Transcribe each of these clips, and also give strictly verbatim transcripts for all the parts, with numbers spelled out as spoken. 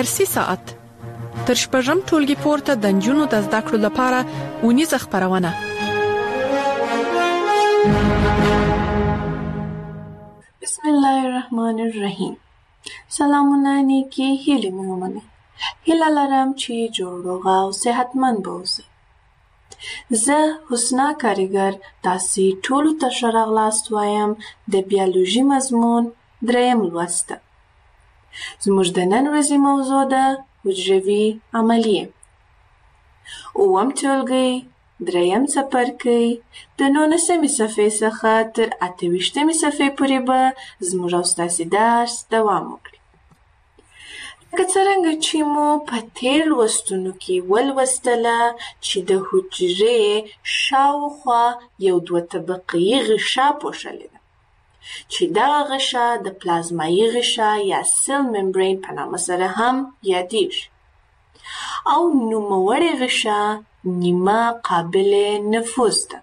ارسي ساعت تر شپږم ټولګي پورته د نجونو د زده کړو لپاره ونیزه خپرونه. بسم الله الرحمن الرحیم. سلامونه نیکی هیلې مې ومنئ. هیله لرم چې جوړ روغ او صحتمند به اوسئ. زه حسنا کاریګر تاسې ټولو ته ښه راغلاست وایم د بیولوژي مضمون دریم لوست ته. زموږ د نن ورځې موضوع ده حجروي عملیې. اووم ټولګی دریم څپرکی د نولسمې صفحې څخه تر اته ویشتمې صفحې پورې به زموږ او ستاسې درس دوام وکړي. لکه څرنګه چې مو په تېر لوستونو کې ولوستله چې د حجرې شاوخوا یو دوه طبقه‌یي غشا پوښلې ده چې دغه غشا د پلازمایي غشا یا سیل ممبرین په نامه سره هم یادیږي او نوموړې غشا نیمه قابل نفوذ ده،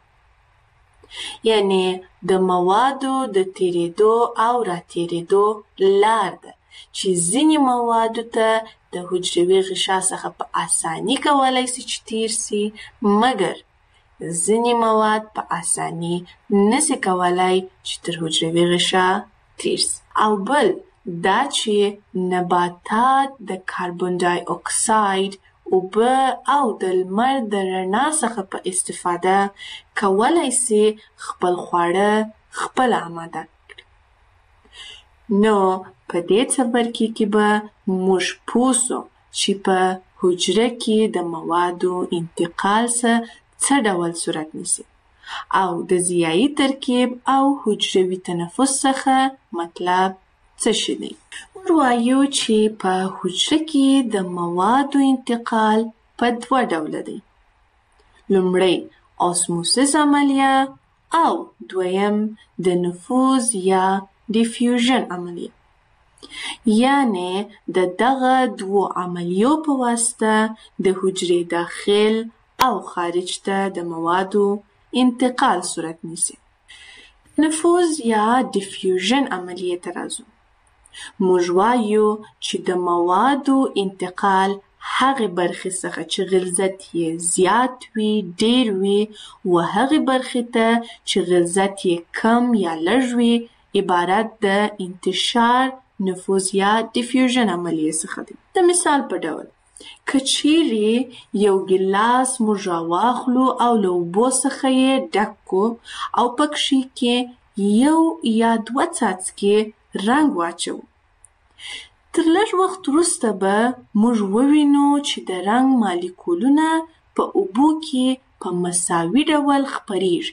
یعنی د موادو د تیرېدو او راتېرېدو لار ده چې ځینې موادو ته د حجروي غشا څخه په اساني کولی سي چې تیر سي، مګر ځینې مواد په اساني نسي کولی چې تر حجروي غشا تیر سي. او بل دا چې نباتات د کاربن ډای اکساید، اوبه او د لمر د رڼا څخه په استفاده کولی سي خپل خواړه خپله آماده کړي. نو په دې څپرکي کې به موږ پوه سو چې په حجره کې د موادو انتقال څه ډول صورت نیسي او د ضیایي ترکیب او حجروي تنفس څخه مطلب څه شی دی. موږ وایو چې په حجره کې د موادو انتقال په دوه ډوله دی. لومړی اسموسیس عملیه او دویم د نفوذ یا ډیفیوژن عملیه. یعنی د دغه دوو عملیو په واسطه د حجرې داخل او خارج ته د موادو انتقال صورت نیسي. نفوذ یا ډیفیوژن عملیې ته راځو. موږ وایو چې د موادو انتقال هغې برخې څخه چې غلظت یې زیات وي، ډیر وي، و هغې برخې ته چې غلظت یې کم یا لږ وي عبارت د انتشار، نفوذ یا ډیفیوژن عملیې څخه دی. د مثال په ډول که چیرې یو ګیلاس موږ راواخلو او له اوبو څخه یې ډک کړو او پکښې کې یو یا دوه څاڅکي رنګ واچوو، تر لږ وخت وروسته به موږ ووینو چې د رنګ مالیکولونه په اوبو کې په مساوي ډول خپریږي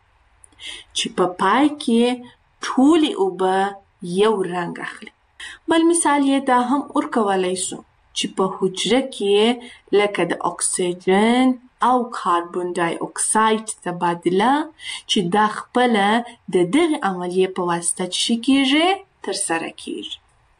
چې په پای کې ټولې اوبه یو رنګ اخلي. بل مثال یې دا هم ورکولی سو چې په حجره کې لکه د اکسیجن او کاربن ډای اکساید تبادله چې دا خپله د دغې عملیې په واسطه چې کیږي ترسره کیږي.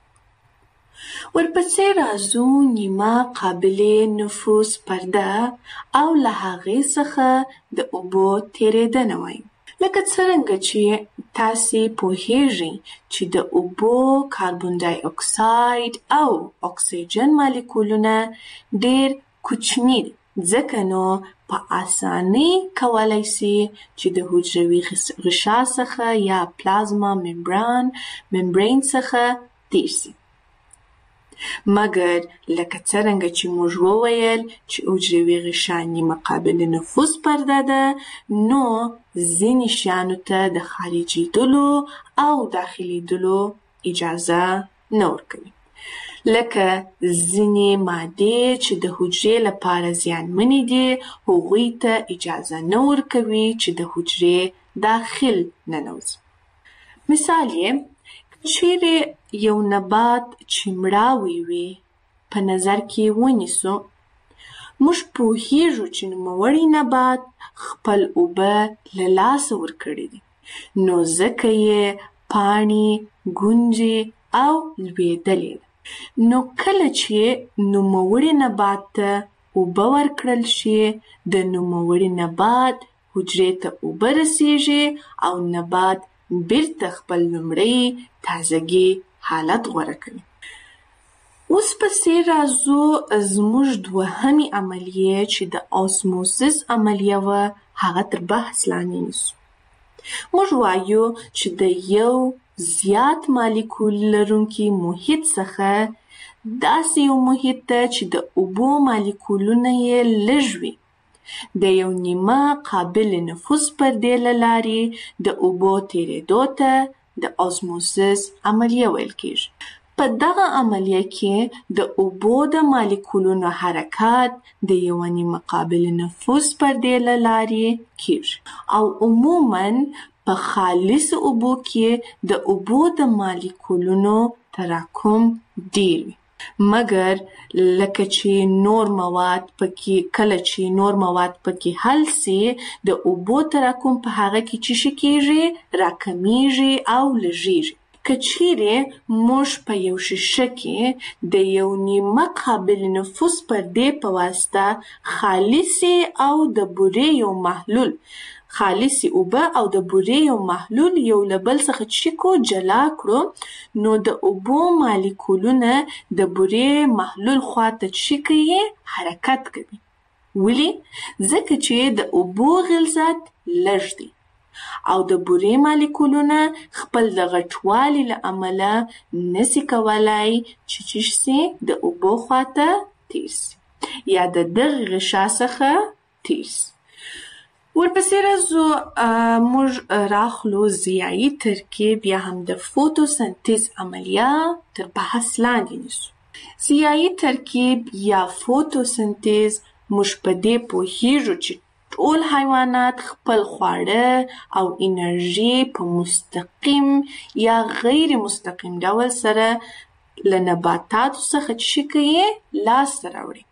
ورپسې راځو نیمه قابل نفوذ پرده او له هغې څخه د اوبو تیرېدنه وایو. لکه څرنګه چې تاسې پوهیږئ چې د اوبو، کاربن ډای اکساید او اکسیجن مالیکولونه ډیر کوچني دي، ځکه نو په اسانۍ کولی سي چې د حجروي غشا څخه یا پلازما ممبران ممبرین څخه تیر سي. مګر لکه څرنګه چې موږ وویل چې حجروي غشا نیمه قابل نفوذ پرده ده، نو ځینې شیانو ته د خارجېدلو او داخلېدلو اجازه نه ورکوي. لکه ځینې مادې چې د حجرې لپاره زیانمنې دي، هغوی ته اجازه نه ورکوي چې د حجرې داخل ننوځي. مثال یې چیرې یو نبات چې مړاوی وي په نظر کې ونیسو، موږ پوهیږو چې نوموړی نبات خپل اوبه له لاسه ورکړي دي، نو ځکه یې پاڼې، ګونجې او لوېدلې ده. نو کله چې نوموړي نبات ته اوبه ورکړل شي، د نوموړي نبات حجرې ته اوبه رسیږي او نبات بیرته خپل لومړی تازګي حالت غوره کوي. اوس پسې راځو زموږ دوهمې عملیې چې د اوسموسیس عملیه وه هغه تر بحث لاندې نیسو. موږ وایو چې د یو زیات مالیکول لرونکي محیط څخه داسې یو محیط ته چې د اوبو مالیکولونه یې لږ وي د یو نیمه قابل نفوذ پردې له لارې د اوبو تېرېدو ته د اوسموسیس عملیه ویل کېږي. په دغه عملیه کې د اوبو د مالیکولونو حرکت د یوه نیمه قابل نفوذ پردې له لارې کېږي او عموماً په خالص اوبو کې د اوبو د مالیکولونو تراکم ډېر وي، مګر لکه چې نور مواد پکې کله چې نور مواد پکې حل سي د اوبو تراکم په هغه کې څه شي کېږي؟ راکمیږي او لږیږي. که چیرې موږ په یو شیشه کې د یو نیمه قابل نفوذ پردې په واسطه خالصې او د بورې یو محلول خالصې اوبه او د بورې یو محلول یو له بل څخه چې کو جلا کړو، نو د اوبو مالیکولونه د بورې محلول خواته چې کوي حرکت کوي. ولې؟ ځکه چې د اوبو غلظت لږ دی او د بورې مالیکولونه خپل د غټوالي له امله نسي کولای چې چې سي د اوبو خواته تیر سي یا د دغه غشا څخه تیر سي. ورپسې راځو موږ راخلو ضیایي ترکیب یا هم د فوتوسنتیز عملیه تر بحث لاندې نیسو. ضیایي ترکیب یا فوتوسنتیز موږ په دې پوهیږو چې ټول حیوانات خپل خواړه او انرژي په مستقیم یا غیر مستقیم ډول سره له نباتاتو څخه چې کوي لاسته راوړي.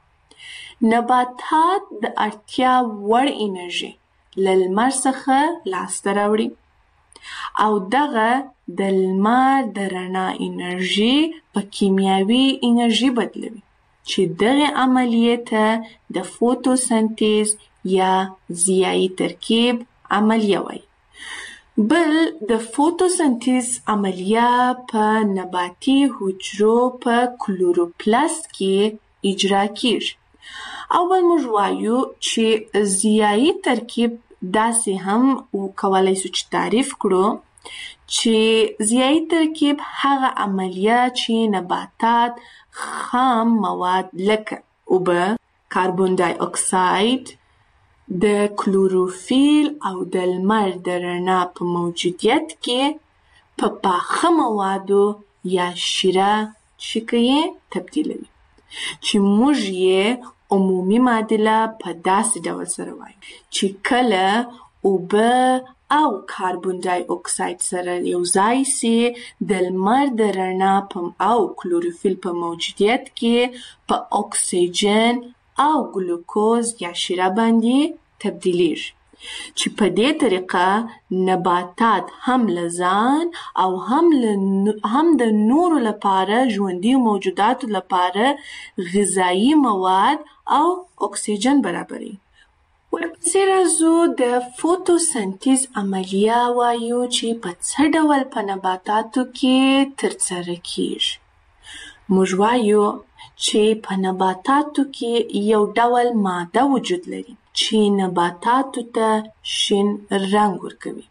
نباتات د اړتیا وړ انرژي له لمر څخه لاسته راوړي او دغه د لمر د رڼا انرژي په کیمیاوي انرژي بدلوي چې دغه عملیې ته د فوتوسنتیز یا ضیایي ترکیب عملیه وایي. بل د فوتوسنتیز عملیه په نباتي حجرو په کلوروپلاست کې اجرا کیږي. اول موږ وایو چې ضیایي ترکیب داسې هم کولای شو چې تعریف کړو چې ضیایي ترکیب هغه عملیه چې نباتات خام مواد لکه اوبه، کاربن دای اکساید، د کلوروفیل او د لمر د رڼا په موجودیت کې په پاخه موادو یا شیره چې کوي تبدیلوي چې موږ یې عمومي معادله په داسې ډول سره وایو چې کله اوبه او کاربن دای اکساید سره یو ځای سي د لمر د رڼا او کلوروفیل په موجودیت کې په اکسیجن او ګلوکوز یا شیره باندې تبدیلیږي چې په دې طریقه نباتات هم له ځان او هم هم د نورو لپاره ژوندي موجوداتو لپاره غذایي مواد او اکسیجن برابروي. ورپسې راځو د فوتوسنتیز عملیه وایو چې په څه ډول په نباتاتو کې ترسره کیږي. موږ وایو چې په نباتاتو کې یو ډول ماده وجود لري چې نباتاتو ته شین رنګ ورکوي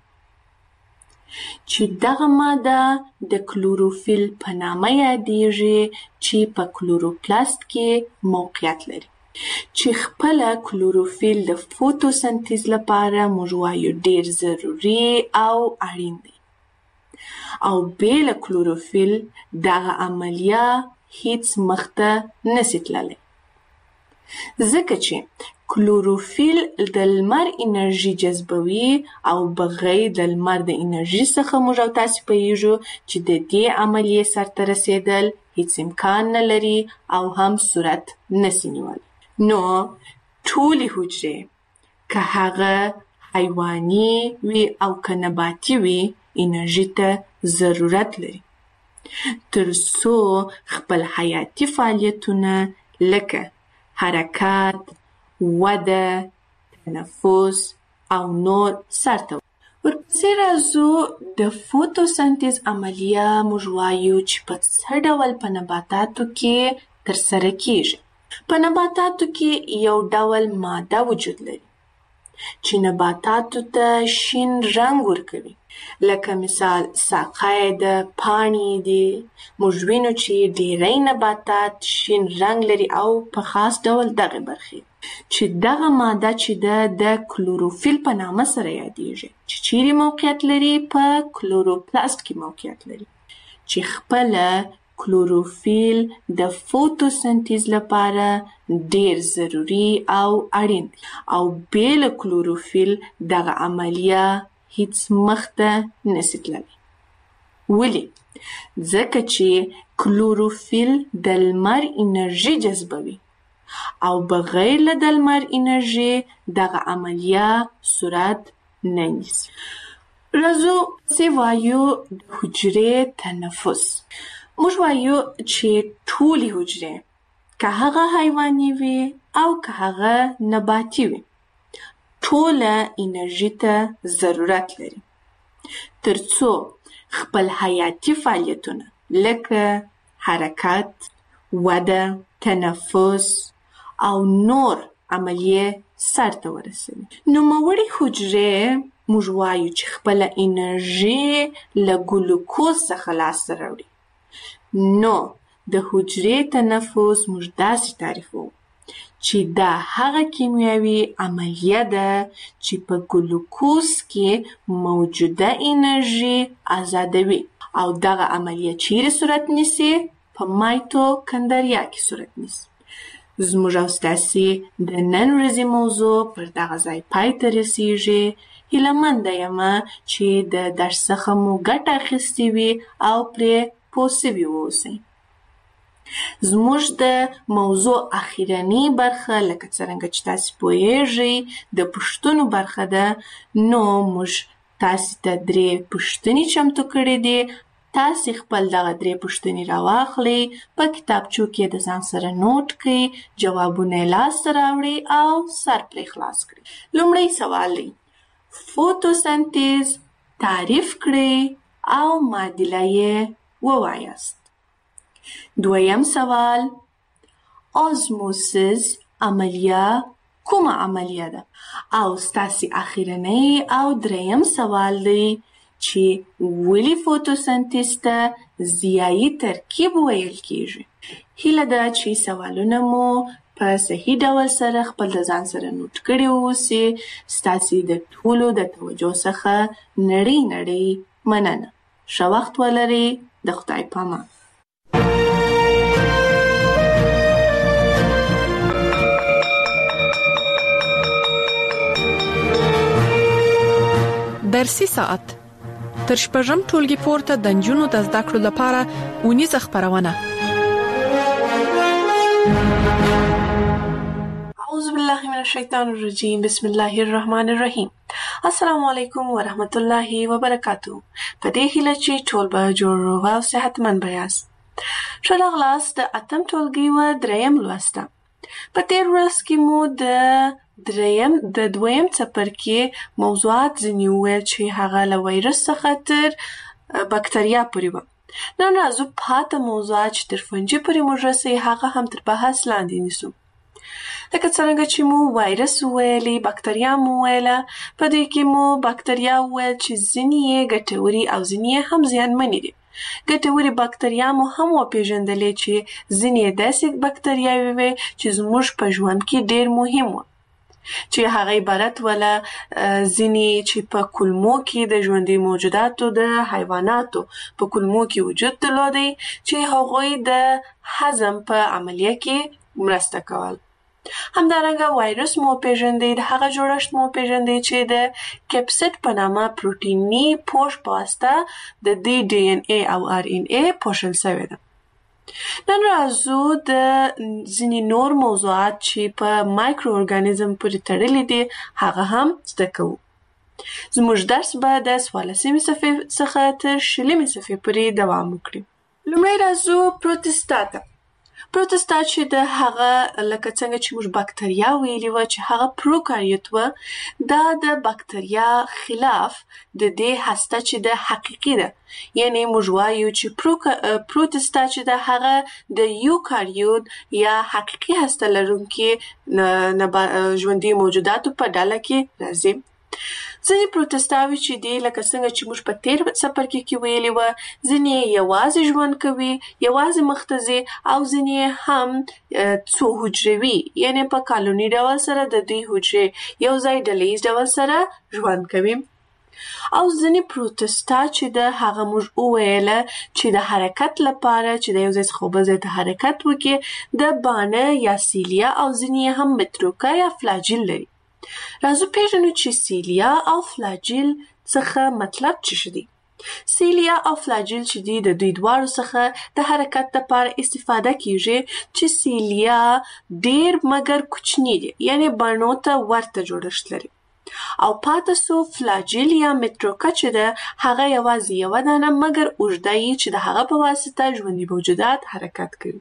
چې دغه ماده د کلوروفیل په نامه یادیږي چې په کلوروپلاست کې موقعیت لري چې خپله کلوروفیل د فوتوسنتیز لپاره موږ وایو ډیر ضروري او اړین دی او بې له کلوروفیل دغه عملیه هیڅ مخته نسي تللی ځکه چې کلوروفیل د لمر انرژي جذبوي او بغیر د لمر د انرژي څخه موږ او تاسې پوهیږو چې د دې عملیې سرته رسیدل هیڅ امکان نه لري او هم صورت نسي نیولی. نو ټولې حجرې که هغه حیواني وي او که نباتي وي انرژي ته ضرورت لري تر څو خپل حیاتي فعالیتونه لکه حرکت، وده، تنفس او نور سرته. ورپسې راځو د فوتوسنتیز عملیه موږ وایو چې په څه ډول په نباتاتو کې ترسره کیږي. په نباتاتو کې یو ډول ماده وجود لري چې نباتاتو ته شین رنګ ورکوي. لکه مثال ساقه د پاڼې دي. موږ وینو چې ډیری نباتات شین رنګ لري او په خاص ډول دغه برخې چې دغه ماده چې ده د کلوروفیل په نامه سره یادیږي چې چیرې موقعیت لري؟ په کلوروپلاست کې موقعیت لري چې خپله کلوروفیل د فوتوسنتیز لپاره ډیر ضروري او اړین دی او بې له کلوروفیل دغه عملیه هیڅ مخته نشي تللی. ولې؟ ځکه چې کلوروفیل د لمر انرژي جذبوي او بغیر له د لمر انرژي دغه عملیه صورت نه نیسي. راځو چې وایو د حجرې تنفس. موږ وایو چې ټولې حجرې که هغه حیواني وي او که هغه نباتي وي ټوله انرژي ته ضرورت لري ترڅو خپل حیاتي فعالیتونه لکه حرکت، وده، تنفس او نور عملیه سرته ورسوي. نوموړې حجرې موږ وایو چې خپله انرژي له ګلوکوز څخه لاسته راوړي. نو د حجرې تنفس موږ داسې تعریفوو چې دا هغه کیمیاوي عملیه ده چې په ګلوکوز کې موجوده انرژي آزادوي او دغه عملیه چیرې صورت نیسي؟ په مایتوکندریا کې صورت نیسي. زموږ او ستاسې د نن ورځې موضوع پر دغه ځای پای ته رسیږي. هیله یمه چې د درس څخه مو ګټه اخیستې وي او پرې پوه سوي واوسئ. زموږ د موضوع اخیرنۍ برخه لکه څرنګه چې تاسې پوهیږئ د پوښتنو برخه ده. نو موږ تاسې ته درې پوښتنې چمتو کړې دي. تاسې خپل دغه درې پوښتنې راواخلئ، په کتابچو کې د ځان سره نوټ کړئ، جوابونه یې لاسته راوړئ او سر پرې خلاص کړئ. لومړی سوال دی: فوتوسنتیز تعریف کړئ او معادله یې ووایاست. دویم سوال: آزموسیس عملیه کومه عملیه ده؟ او ستاسې اخیرنۍ او دریم سوال دی چې ولې فوتوسنتیز ته ضیایي ترکیب ویل کیږي. هیله ده چې سوالونه مو په صحیح ډول سره خپل د ځان سره نوٹ کړي واوسي. ستاسې د ټولو د توجه څخه نړۍ نړۍ مننه. ښه وخت ولرئ. د خدای پامان. درسي ساعت تر شپږم ټولګي پورته د نجونو د زده کړو لپاره اونیزه خپرونه. اعوذ بالله من الشیطان الرجیم. بسم الله الرحمن الرحیم. السلام علیکم ورحمت الله وبرکاتو. په دې هیله چې ټول به جوړ روغ او صحتمند به یاست. ښه راغلاست د اتم ټولګي و دریم لوسته. په تیر ورځ کې مو د دریم د دویم څپرکي موضوعات ځینې وویل چې هغه له وایرس څخه تر بکتریا پورې وه. نن راځو پاته موضوعات چې تر فنجي پورې موږ رسوي هغه هم تر بحث لاندې نیسو. لکه څرنګه چې مو وایرس وویلې، بکتریا مو وویله. په دې کې مو بکتریا وویل چې ځینې یې ګټوري او ځینې یې هم زیانمنې دي. ګټوري بکتریا مو هم وپېژندلې چې ځینې یې داسې بکتریاوې وې چې زموږ په ژوند کې ډېر مهم وو، چې هغه عبارت ولا ځینې چې په کولمو کې د ژوندي موجوداتو د حیواناتو په کولمو کې وجود درلودی چې هغوی د هضم په عملیه کې مرسته کول. همدارنګه وایرس مو پیژندې، د هغه جوړښت مو پیژندې چې د کپسید په نامه پروتیني پوښ په واسطه د دې ډي ان اي او ار ان اي پوښل شوی ده. نن راځو د ځینې نور موضوعات چې په مایکرو ارګانیزم پورې تړلي دي هغه هم زده کوو. زموږ درس به د څوارلسمې صفحې څخه تر شلمې صفحې پورې دوام وکړي. لومړی راځو پروتستا ته. پروتستا چې د هغه لکه څنګه چې موږ بکتریا ویلي وه چې هغه پروکاریوت وه، دا د بکتریا خلاف د دې هسته چې د حقیقي ده، یعنی موږ وایو چې پروتستا چې د هغه د یوکاریوت یا حقیقي هسته لرونکي ژوندي موجوداتو په ډله کې راځي. ځینې پروتستاوي چې دي لکه څنګه چې موږ په تیر څپرکي کې ویلي وه، ځینې یوازې ژوند کوي، یوازې مخ ته ځي، او ځینې هم څو حجروي، یعنی په کالوني ډول سره د دوی حجرې یو ځای ډلیز ډول سره ژوند کوي. او ځینې پروتستا چې د هغه موږ وویله چې د حرکت لپاره چې د یو ځای څخه بل ځای ته حرکت وکړي د بانه یا سیلیا او ځینې هم متروکه یا فلاجیل لري. راځو پیژنو چې سیلیا او فلاجیل څخه مطلب څه دي. سیلیا او فلاجیل چې دي د دوی دواړو څخه د حرکت لپاره استفاده کیږي، چې سیلیا ډیر مګر کوچنی دي، یعنی بڼو ته ورته جوړښت لري، او پاتې سو فلاجیل یا متروکه چې ده هغه یوازې یوه دانه مګر اوږده یي چې د هغه په واسطه ژوندي موجودات حرکت کوي.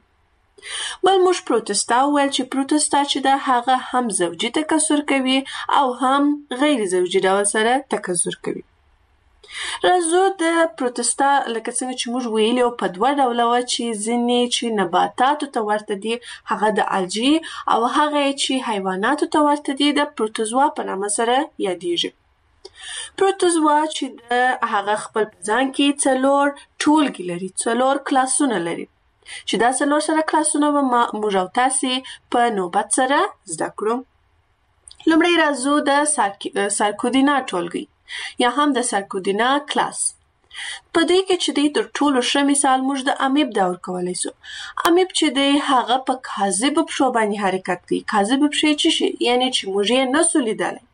بل موږ پروتستا وویل چې پروتستا چې ده هغه هم زوجي تکثر کوي او هم غیر زوجي ډول سره تکثر کوي. راځو د پروتستا لکه څنګه چې موږ ویلي په دوه ډوله وه، چې ځینې چې نباتاتو ته ورته دي هغه د الجی، او هغه چې حیواناتو ته ورته دي د پروتوزوا په نامه سره یادیږي. پروتوزوا چې د هغه خپل په ځان کې څلور ټولګي لري، څلور کلاسونه لري، چې دا څلور سره کلاسونه به موږ او تاسې په نوبت سره زده کړو. لومړی راځو د سارکودینا ټولګي یا هم د سارکودینا کلاس. په دې کې چې دی تر ټولو ښه مثال موږ د امیب دا ورکولی سو. امیب چې دی هغه په کاذبو پښو باندې حرکت کوي. کاذبې پښې څه شي؟ یعنی چې موږ یې نسو لیدلی،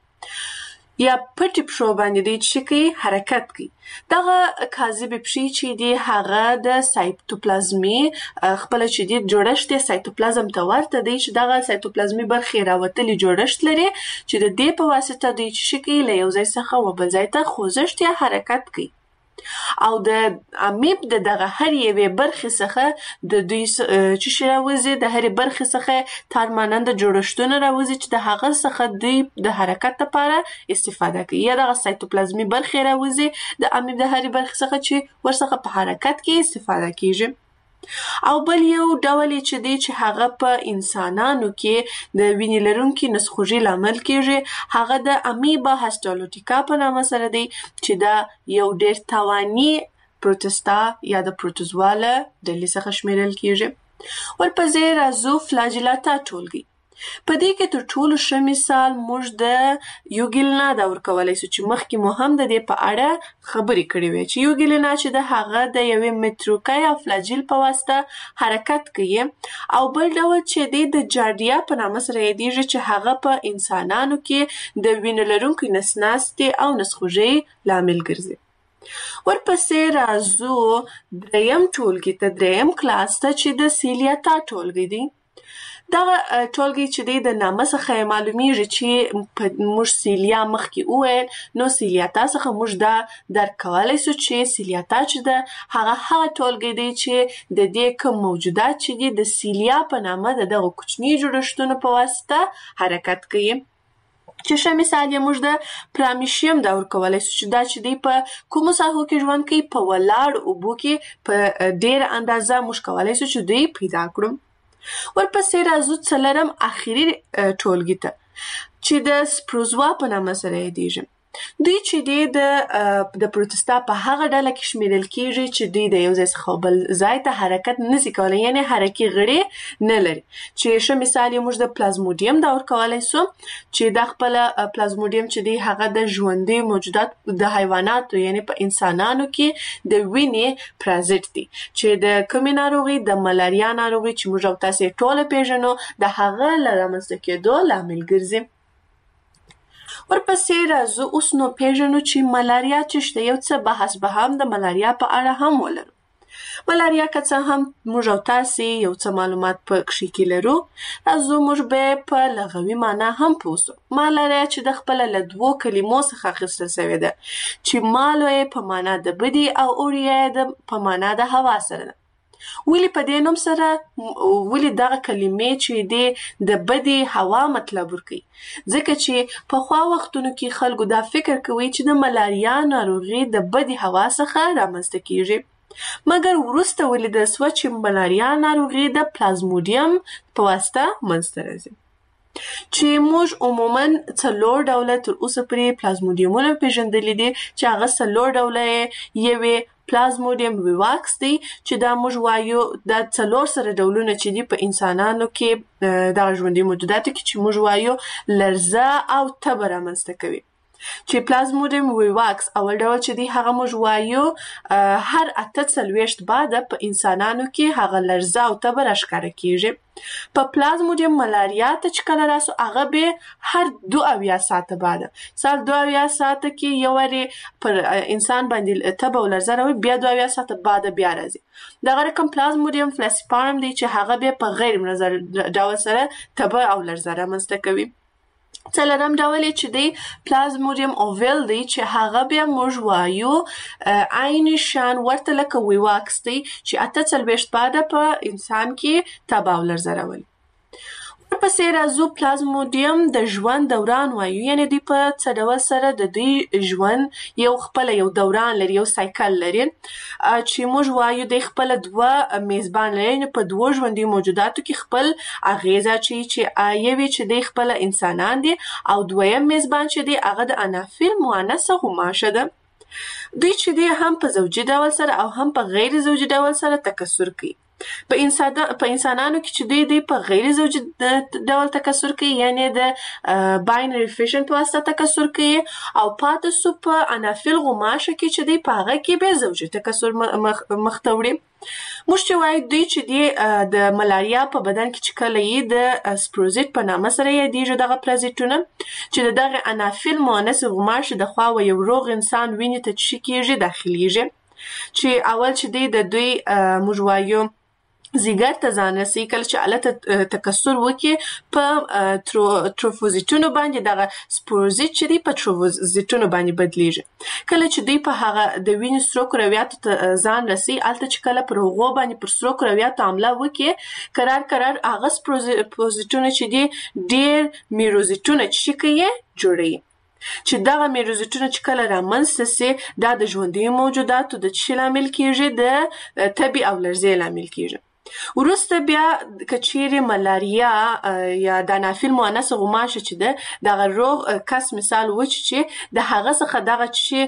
یا پټې پښو باندې دی چې کوي حرکت کوي. دغه کاذبې پښې چې دی هغه د سایتوپلازمي خپله چې دی جوړښت یې سایتوپلازم ته ورته دی، چې دغه سایتوپلازمي برخې راوتلي جوړښت لري، چې د دې په واسطه دوی چې کوي له یو ځای څخه و بل ځای ته خوځښت یا حرکت کوي. او د امیب د دغه هر یوې برخې څخه د دوی چې شي راوځي، د هرې برخې څخه تار ماننده جوړښتونه راوځي چې د هغه څخه دوی د حرکت لپاره استفاده کوي، یا دغه سایتوپلازمي برخې راوځي د امیب د هرې برخې څخه چې ورڅخه په حرکت کې استفاده کیږي. او بل یو ډول چې دی چې هغه په انسانانو کې د وینې لرونکي نسخوږي لامل کیږي، هغه د امیبا هسټالوټیکا په نامه سره دی، چې دا یو ډیر تاواني پروتستا یا د پروتوزوا له ډلې څخه شمیرل کیږي. ورپسې راځو فلاجیلاتا ټولګي. په دې کې تر ټولو ښه مثال موږ د یوګیلنا دا ورکولی سو، چې مخکې مو هم د دې په اړه خبرې کړې وې، چې یوګیلنا چې د هغه د یوې متروکه یا فلاجیل په واسطه حرکت کوي. او بل ډول چې دی د جاردیا په نامه سره یادیږي، چې هغه په انسانانو کې د وینې لرونکي نسناستې او نسخوږۍ لامل ګرځي. ورپسې راځو دریم ټولګي ته، دریم کلاس ته، چې د سیلیاتا ټولګي دی. دغه ټولګي چې دی د نامه څخه معلومیږي چې موږ سیلیا مخکې وویل، نو سیلیاتا څخه موږ دا درک کولی سو چې سیلیاتا چې ده هغه هغه ټولګي دی چې د دې کوم موجودات چې دي د سیلیا په نامه د دغه کوچني جوړښتونو په واسطه حرکت کوي. چې ښه مثال یې موږ د پرامیشیم دا ورکولی سو، چې دا چې دی په کومو ساحو کې ژوند کوي؟ په ولاړو اوبو کې په ډېره اندازه موږ کولی سو چې دوی پیدا کړو. ورپسې راځو څلرم اخري ټولګي ته، چې د سپروزوا په نامه سره یادیږي. دوی چې دی د د پروتستا په هغه ډله کې شمیرل کیږي چې دوی د یو ځای څخه بل ځای ته حرکت نشي کولی، یعنی حرکي غړي نه لري. چې ښه مثال یې موږ د پلازموډیم دا ورکولی سو، چې دا خپله پلازموډیم چې دی هغه د ژوندي موجودات د حیواناتو یعنی په انسانانو کې د وینې پرازیت دی، چې د کومې ناروغي؟ د ملاریا ناروغي، چې موږ او تاسې ټوله پیژنو، د هغه له رامنځته کېدو لامل ګرځي. ورپسې راځو اوس نو پیژنو چې ملاریا څه شته. یو څه بحث به هم د ملاریا په اړه هم ولرو. ملاریا که څه هم موږ او تاسې یو څه معلومات په کښې کې لرو، راځو موږ به په لغوي معنا هم پوه سو. ملاریا چې د خپله له دوو کلمو څخه اخیستل سوې ده، چې مالو یې په معنا د بدي او اوریا یې په معنا د هوا سره ده. ولې په دې نوم سره ولې دغه کلمې چې دی د بدې هوا مطلب ورکوي؟ ځکه چې پخوا وختونو کې خلکو دا فکر کوي چې د ملاریا ناروغي د بدې هوا څخه رامنځته کیږي، مګر وروسته ولیدل سوه چې ملاریا ناروغي د پلازموډیم په واسطه منځته راځي، چې موږ عموماً څلور ډوله تر اوسه پورې پلازموډیمونه پیژندلي دي، چې هغه څلور ډوله یې یوې پلازموډیم ویواکس دی چې دا موږ وایو دا څلور سره ډولونه چې دي په انسانانو کې دغه ژوندي موجوداتو کې چې موږ وایو لرزه او تبه رامنځته کوي. چې پلازموډیم ویواکس اول ډول چې دی هغه موږ وایو هر اته څلوېښت بعده په انسانانو کې هغه لرزه او تبه راښکاره کیږي. په پلازموډیم ملاریا ته چې کله راسو هغه به هر دو اویا ساعته بعده سال دو اویا ساعته کې یو وارې پر انسان باندې تبه او لرزه راوي، بیا دو اویا ساعته بعده بیا راځي. دغه رقم پلازموډیم فلاسیپارم دی چې هغه به په غیر منظم ډول سره تبه او لرزه رامنځته کوي. څلورم ډول چې دی پلازموډیم اوویل دی چې هغه بیا موږ وایو عین شان ورته لکه ویواکس دی چې اته څلوېښت بعده په انسان کې تبه او لرزه راولي. ورپسې راځو پلازموډیم د ژوند دوران وایو، یعنی دوی په څه ډول سره د دوی ژوند یو خپله یو دوران لري، یو سایکل لري چې موږ وایو دوی خپله دوه میزبان لري، یعنې په دوو ژوندي موجوداتو کې خپل اغیزه اچوي چې یوې چې دوی خپله انسانان دي او دویم میزبان چې دی هغه د انافیل مؤنثه غوماشه ده. دوی چې دی هم په زوجي ډول سره او هم په غیر زوجي ډول سره تکثر کوي. په انسان په انسانانو کې چې دوی دی په غیر زوجي ډول تکثر کوي، یعنی د باینري فیشن په واسطه تکثر کوي، او پاتې سو په انافیل غوماشه کې چې دی په هغه کې به زوجي تکثر مخته وړي. موږ چې وایو دوی چې دی د ملاریا په بدن کې چې کله یې د سپروزیت په نامه سره یادیږي دغه پرازیتونه چې د دغه انافیل مؤنث غوماشې د خوا یو روغ انسان وینې ته چې کیږي داخليږي، چې اول چې دی د دوی موږ وایو زیګر ته ځان رسي، کله چې هلته تکثر وکړي په تروفوزیتونو باندې دغه سپوروزیت چې دی په تروفوزیتونو باندې بدلیږي. کله چې دوی په هغه د وینې سرو کرویاتو ته ځان رسي، هلته چې کله پر هغو باندې پر سرو کرویاتو حمله وکړي، قرار قرار هغه سپوروزیتونه چې دی ډېر میروزیتونه چې کوي جوړوي، چې دغه میروزیتونه چې کله رامنځته سي دا د ژوندیو موجوداتو د څه لامل کیږي؟ د تبې او لرزې لامل کیږي. وروسته بیا که چیرې ملاریا یا د انافیل مؤنث غوماشه چې ده دغه روغ کس مثال وچ چې د هغه څخه دغه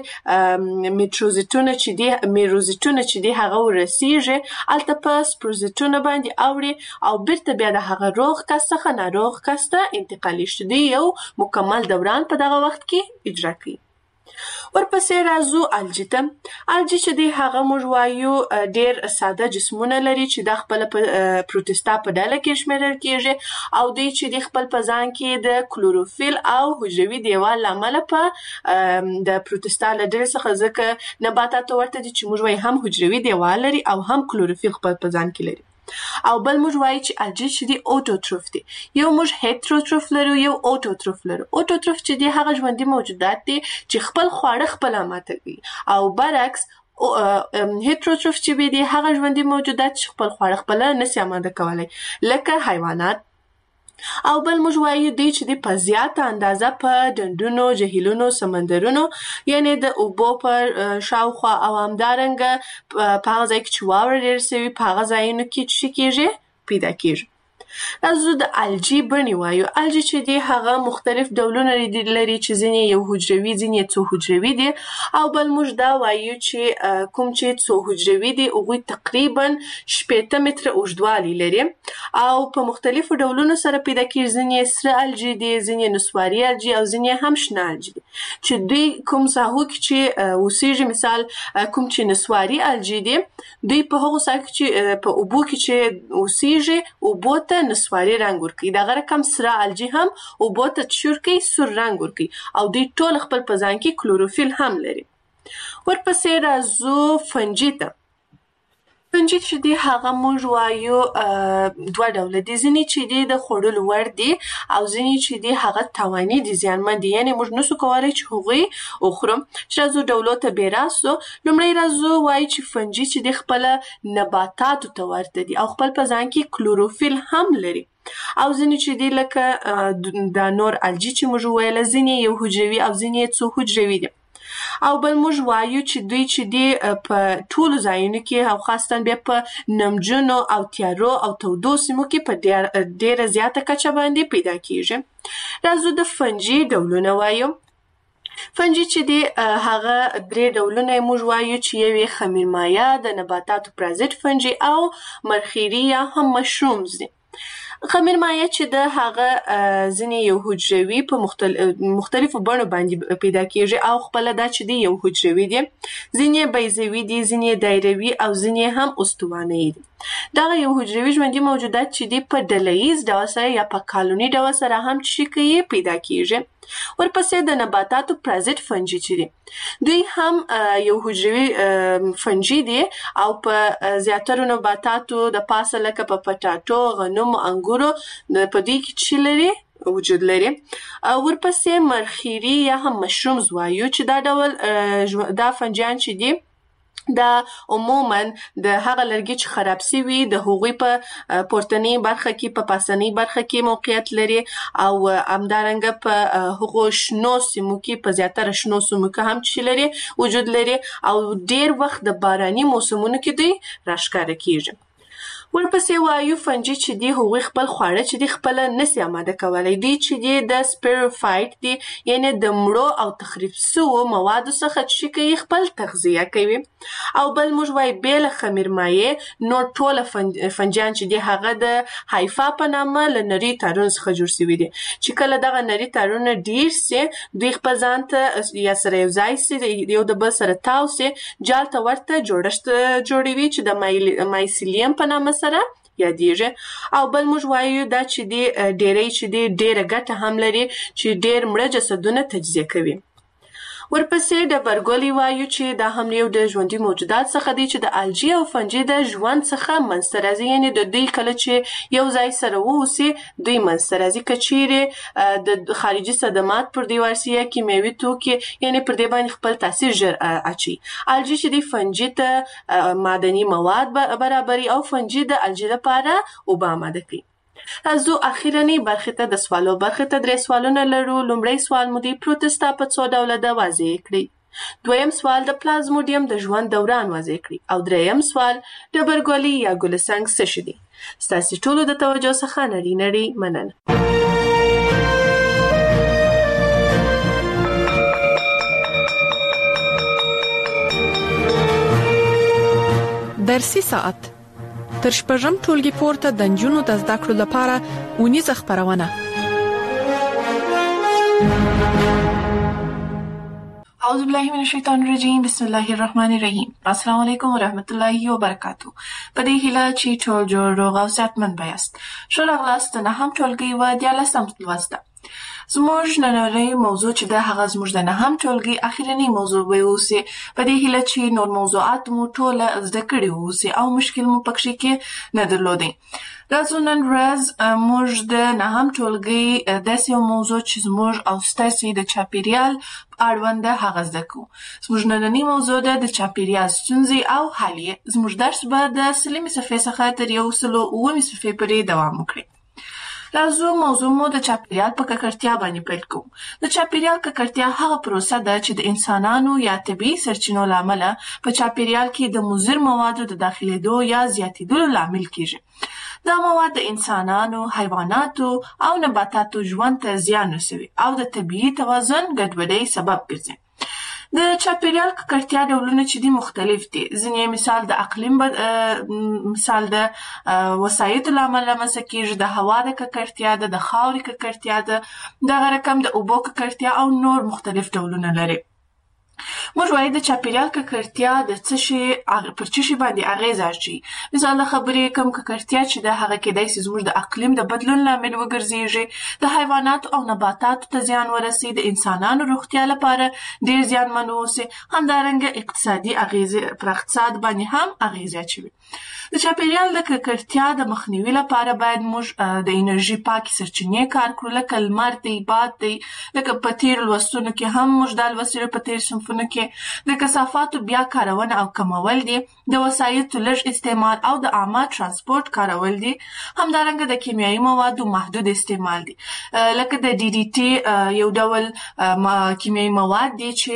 چې میټروزیتونه چې دي میروزیتونه چې دي هغه ورسیږي، هلته په سپروزیتونه باندې اوړي او بیرته بیا د هغه روغ کس څخه ناروغ کس ته انتقالیږي، چې دوی یو مکمل دوران په دغه وخت کې اجرا کوي. ورپسې راځو الجی ته. الجی چې دی هغه موږ وایو ډېر ساده جسمونه لري چې دا خپله په پروتستا په ډله کې شمیرل کیږي، او دوی چې دی خپل په ځان کې د کلوروفیل او حجروي دیوال له امله په د پروتستا له ډلې څخه ځکه نباتاتو ورته دي چې موږ وایو هم حجروي دیوال لري او هم کلوروفیل خپل په ځان کې لري. او بل موږ وایو چې الجی چې دی اوټوټروف دی. یو موږ هیتروټروف لرو، یو اوټوټروف لرو. اوټوټروف چې دی هغه ژوندي موجودات دي چې خپل خواړه خپله ماته کوي، او برعکس هیتروټروف چې دی هغه ژوندي موجودات چې خپل خواړه خپله نسي اماده کولی، لکه حیوانات. او بل موږ وایو دوی چې دی په زیاته اندازه په ډنډونو، جهیلونو، سمندرونو، یعنی د اوبو په شاوخوا او همدارنګه په هغه ځای کې چې واوره ډېره سوي په هغه ځایونو کې چې کیږي پیدا کیږي. راځو د الجی بڼې وایو. الجی چې دی هغه مختلف ډولونه لري چې ځینې یو حجروي، ځینې څو حجروي دي، او بل موږ دا وایو چې کوم چې څو حجروي دي هغوی تقریبا شپېته متره اوږدوالی لري او په مختلفو ډولونو سره پیدا کیږي. ځینې سره الجی دي، ځینې نسواري الجی او ځینې هم شنه الجی دي، چې دوی کوم ساحو کې چې اوسیږي، مثال کوم چې نسواري الجی دي دوی په هغو ساحو کې چې په اوبو کې چې اوسیږي اوبو ته نسواري رنګ ورکوي. دغه رقم سره الجی هم اوبو ته چور کوي، سور رنګ ورکوي، او دوی ټول خپل په ځان کې کلوروفیل هم لري. ورپسې راځو فنجي ته. فنجي چې دی هغه موږ وایو دوه ډوله دي. ځینې چې دی د خوړلو وړ دي او ځینې چې دی هغه تاواني دي، زیانمن دي، یعنې موږ نسو کولی چې هغوی وخورو. چې راځو ډولو ته بې راسو. لومړی راځو وایي چې فنجي چې دی خپله نباتاتو ته ورته دي او خپل په ځان کې کلوروفیل هم لري. او ځینې چې دی لکه دا نور الجی چې موږ وویله، ځینې یو حجروي او ځینې څو حجروي دي. او بل موږ وایو چې دوی چې دی په ټولو ځایونو کې او خاصتاً بیا په نمجنو او تیارو او تودو سیمو کې په ډېره زیاته کچه باندې پیدا کیږي. راځو د فنجي ډولونه وایو. فنجي چې دی هغه درې ډولونه موږ وایو چې یو یې خمیرمایه، د نباتاتو پرازیت فنجي او مرخیري یا هم مشرومز دي. خمیرمایه چې د هغه ځینې یو حجروي په مختلفو بڼو باندې پیدا کیږي او خپله دا چې دی یو حجروي دي، ځینې بیضوي دي، ځینې دایروي او ځینې هم استوانه‌یي دي. دغه یو حجروي ژوندي موجودات چې دی په ډله ییز ډول سره یا په کالوني ډول سره هم چې کوي پیدا کیږي. ورپسې د نباتاتو پرازیت فنجي چې دي دوی هم یو حجروي فنجي دي او په زیاترو نباتاتو د پاسه لکه په پټاټو، غنمو، انګورو په دوی کې چې لري وجود لري. ورپسې مرخیري یا هم مشرومز وایو چې دا ډول دا فنجیان چې دي دا عموماً د هغه لرګي چې خراب سوي د هغوی په پورتنۍ برخه کې په پاسنۍ برخه کې موقعیت لري او همدارنګه په هغو شنو سیمو کې په زیاتره شنو سیمو کې هم چې لري وجود لري او ډېر وخت د باراني موسمونو کې دوی راښکاره کیږي. ورپسې وایو فنجي چې دی هغوی خپل خواړه چې دی خپله نسي اماده کولی. دوی چې دی د سپیروفایټ دي، یعنې د مړو او تخریب سوو موادو څخه چې کوي خپل تغذیه کوي. او بل موږ وایو بې له خمیرمایې نور ټوله فنجیان چې دی هغه د هایفا په نامه له نري تارونو څخه جوړ سوي دي چې کله دغه نري تارونه ډېر سي دوی خپل ځان ته یا سره یو ځای سي، یو د بل سره تاو سي، جال ته ورته جوړښت جوړوي چې د مایسیلیم په نامه سره یادیږي. او بل موږ وایو دا چې دی ډېری چې دی ډېره ګټه هم لري چې ډېر مړه جسدونه تجزیه کوي. ورپسې ډبرګولي وایو چې دا هم یو د ژوندي موجودات څخه دی چې د الجی او فنجي د ژوند څخه منځته راځي، یعنې د دوی کله چې یو ځای سره واوسي دوی منځته راځي. که چیرې د خارجي صدمات پر دې ورسي یا کیمیاوي توکي یعنې پر دې باندې خپل تاثیر ژر اچوي. الجی چې دی فنجي ته معدني مواد برابري او فنجي د الجی لپاره اوبه اماده کوي. راځو اخیرنۍ برخې ته د سوالو برخې ته درې سوالونه لرو. لومړی سوال مو دی پروتستا په څو ډوله ده واضح کړئ. دویم سوال د پلازموډیم د ژوند دوران واضح کړئ. او دریم سوال ډبرګولي یا ګلسنګ څه شي دي. ستاسې ټولو د توجه څخه نړۍ نړۍ مننه. درسي ساعت تر شپږم ټولګي پورته د نجونو د زده کړو لپاره اونیزه خپرونه. اعوذ بالله من الشیطان الرجیم، بسم الله الرحمن الرحیم. السلام علیکم ورحمت الله وبرکاتو. په دې هیله چې ټول جوړ روغ او صحتمند یاست. ښه راغلاست د نهم ټولګي و دیارلسم لوست ته. زموږ نننۍ موضوع چې ده هغه زموږ د نهم ټولګي اخرنۍ موضوع به اوسي. په دې هیله چې نور موضوعات مو ټوله زده کړي اوسي او مشکل مو پکښې کې نه درلودی. راځو نن ورځ موږ د نهم ټولګي داسې یو موضوع چې زموږ او ستاسې د چاپیریال اړوند ده هغه زده کوو. زموږ نننۍ موضوع ده د چاپیریال ستونزې او حل یې. زموږ درس به د سلمې صفحې څخه تر یو سلو اوومې صفحې پورې دوام وکړي. راځو موضوع مو د چاپیریال په ککړتیا باندې پیل کوو. د چاپیریال ککړتیا هغه پروسه ده چې د انسانانو یا طبیعي سرچینو له امله په چاپیریال کې د مضر موادو د داخلېدو یا زیاتېدلو لامل کیږي. دا مواد د انسانانو، حیواناتو او نباتاتو ژوند ته زیان رسوي او د طبیعي توازن ګډوډۍ سبب ګرځي. د چاپیریال ککړتیا ډولونه چې دي مختلف دي. ځینې مثال د اقلیم بد... مثال د وسایطو له امله رامنځته کېږي، د هوا د ککړتیا ده، د خاورې ککړتیا ده، دغه رقم د اوبو ککړتیا او نور مختلف ډولونه لري. موږ وایو د چاپیریال ککړتیا د څه شي پر څه شي باندې اغیزه اچوي. مثال د خبرې کوم ککړتیا چې د هغه کېدای شي زموږ د اقلیم د بدلون لامل وګرځېږي، د حیواناتو او نباتاتو ته زیان ورسي، د انسانانو روغتیا لپاره ډېر زیانمن واوسي، همدارنګه اقتصادي اغیزې پر اقتصاد باندې هم اغیزې اچوي. د چاپیریال د ککړتیا د مخنیوي لپاره باید موږ د انرژي پاکې سرچینې کار کړو، لکه لمر دی، باد دی، لکه په تېرو لوستونو کې هم موږ دا لوستلي په تېرو صنفونو کې د کثافاتو بیا کارونه او کمول دي، د وسایطو لږ استعمال او د عامه ترانسپورت کارول دي، همدارنګه د کیمیاوي موادو محدود استعمال دي، لکه د ډي ډي ټي یو ډول کیمیاوي مواد دي چې